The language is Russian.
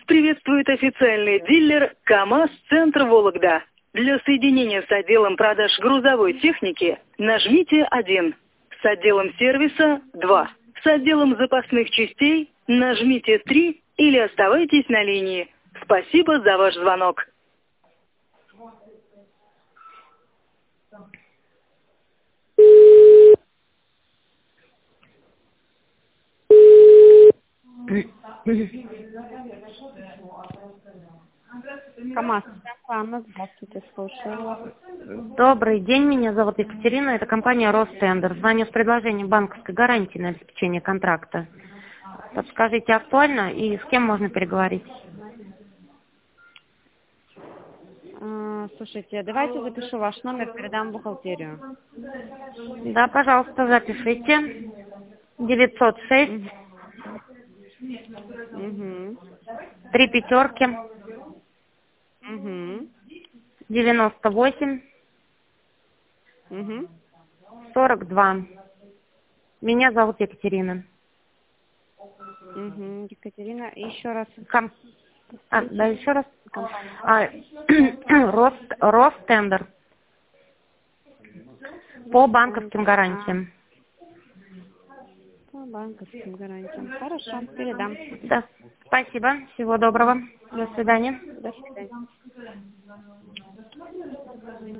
приветствует официальный дилер КамАЗ-центр Вологда. Для соединения с отделом продаж грузовой техники нажмите 1. С отделом сервиса 2. С отделом запасных частей нажмите 3 или оставайтесь на линии. Спасибо за ваш звонок. КамАЗ. Анна, здравствуйте, слушаю вас. Добрый день, меня зовут Екатерина, это компания Ростендер. Звоню с предложением банковской гарантии на обеспечение контракта. Подскажите, актуально и с кем можно переговорить? Слушайте, давайте запишу ваш номер, передам в бухгалтерию. Да, пожалуйста, запишите. 906 Угу. 3 пятерки Угу. 98 Угу. 42. Меня зовут Екатерина. Угу. Екатерина, и еще раз. Да, еще раз. Ростендер. По банковским гарантиям. По банковским гарантиям. Хорошо, передам. Да, спасибо. Всего доброго. До свидания. До свидания.